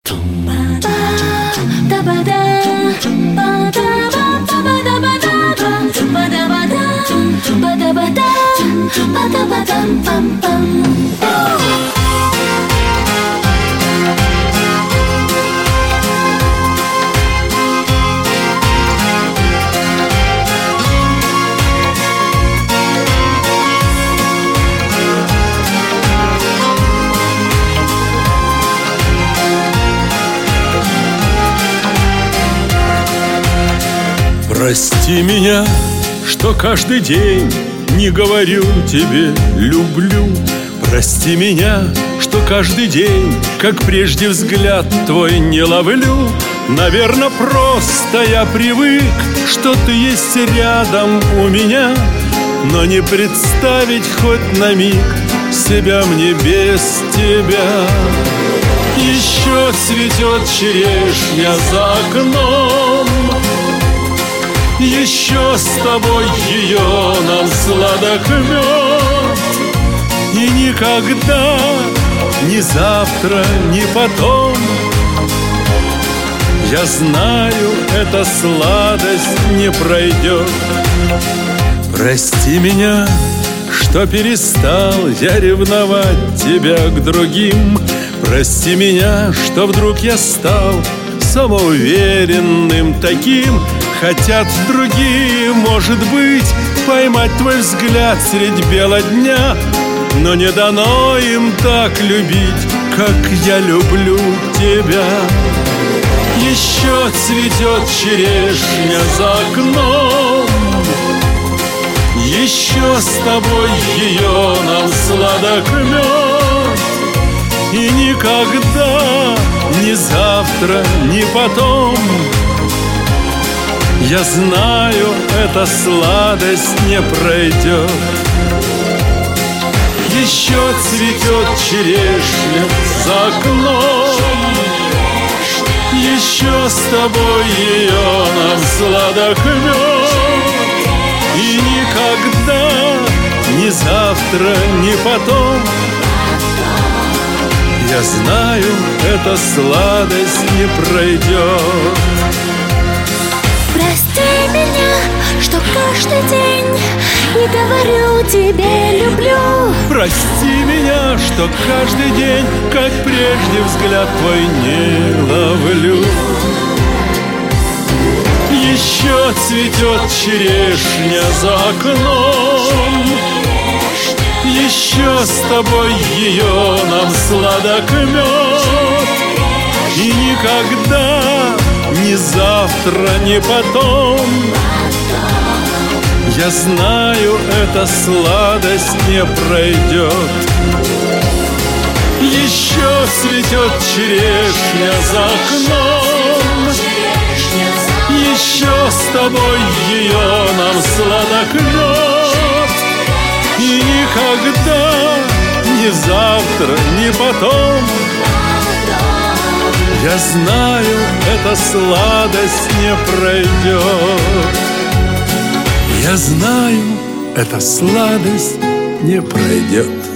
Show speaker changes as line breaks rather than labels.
Прости меня, что каждый день не говорю тебе «люблю». Прости меня, что каждый день, как прежде, взгляд твой не ловлю. Наверно, просто я привык, что ты есть рядом у меня, но не представить хоть на миг себя мне без тебя. Еще цветет черешня за окном, еще с тобой ее нам сладок мед. И никогда, ни завтра, ни потом, я знаю, эта сладость не пройдет. Прости меня, что перестал я ревновать тебя к другим. Прости меня, что вдруг я стал самоуверенным таким. Хотят другие, может быть, поймать твой взгляд средь бела дня, но не дано им так любить, как я люблю тебя. Еще цветет черешня за окном, еще с тобой ее нам сладок мед. И никогда, ни завтра, ни потом, я знаю, эта сладость не пройдет. Еще цветет черешня за окном, еще с тобой ее нам сладок мед. И никогда, ни завтра, ни потом, я знаю, эта сладость не пройдет.
Прости меня, что каждый день не говорю тебе «люблю».
Прости меня, что каждый день, как прежде, взгляд твой не ловлю. Еще цветет черешня за окном, еще с тобой ее нам сладок мед. И никогда, ни завтра, ни потом, я знаю, эта сладость не пройдет. Еще цветет черешня за окном, еще с тобой ее нам сладок мед. И никогда, ни завтра, ни потом, я знаю, эта сладость не пройдет. Я знаю, эта сладость не пройдет.